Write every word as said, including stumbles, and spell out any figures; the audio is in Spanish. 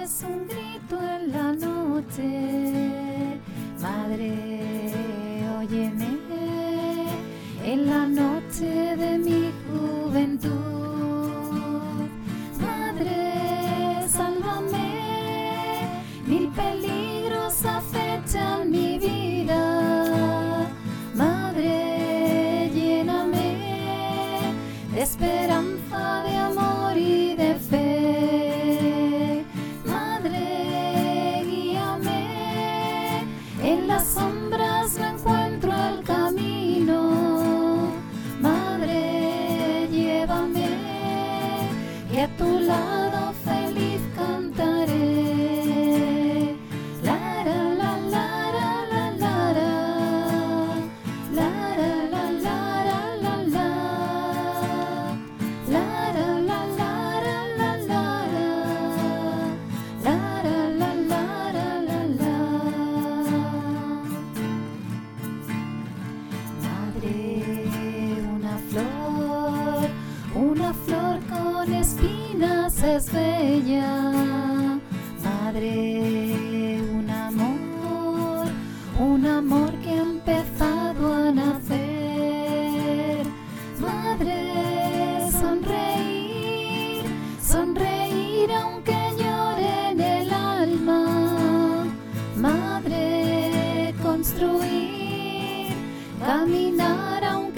es un grito en la noche. Madre, óyeme, en la noche de mi juventud. Madre, sálvame, mil peligros acechan mi vida. Madre, lléname de esperanza, de amor y de fe. Madre, guíame, en las sombras no encuentro el camino. Madre, llévame, que a tu lado feliz cantaré. La la la la la la la la la la la la la la la la la la la. Madre, una flor, una flor con espinas es bella. Madre, un amor, un amor que ha empezado a nacer. Madre, sonreír, sonreír aunque llore en el alma. Madre, construir, caminar aunque